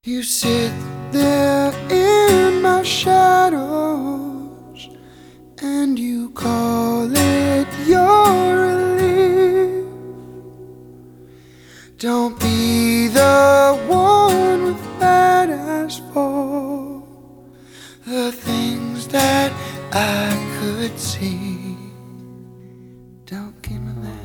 You sit there in my shadows and you call it your relief. Don't be the one with bad eyes for the things that I could see. Don't give me that.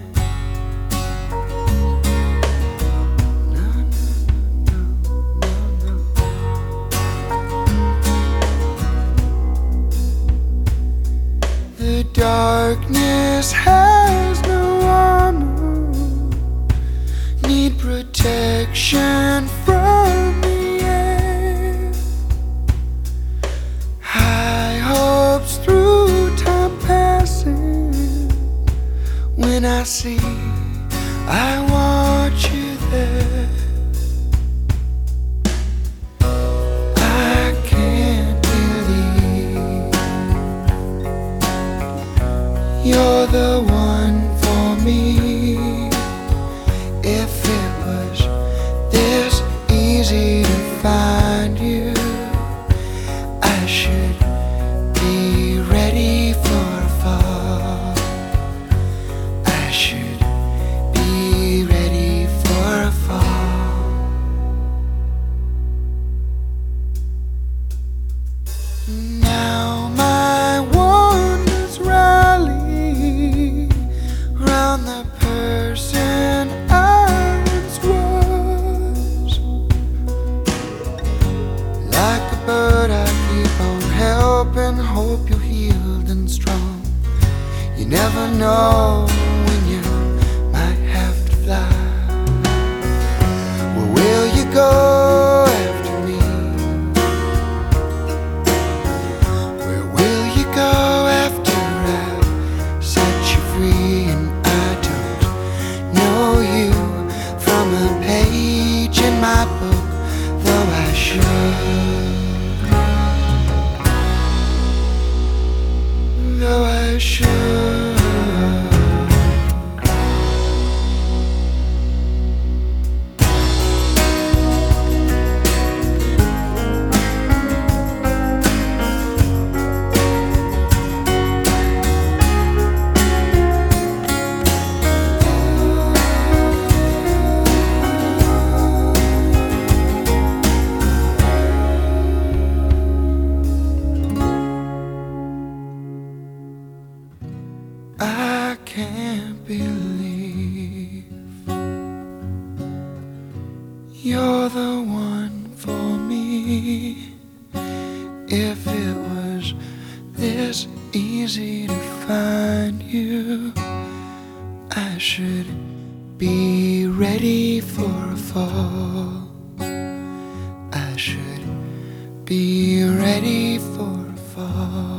The darkness has no armor, need protection from the air. High hopes through time passing. When I see, I want you there. I can't believe you're the one for me. If it was this easy to find you, I should be ready for a fall. I should be ready for a fall. Now my wonders rally round the person I once was. Like a bird I keep on helping, hope you're healed and strong. You never know when you might have to fly. Where will you go after me? Where will you go after I've set you free? And I don't know you from a page in my book, though I should. Though I should. I can't believe you're the one for me. If it was this easy to find you, I should be ready for a fall. I should be ready for a fall.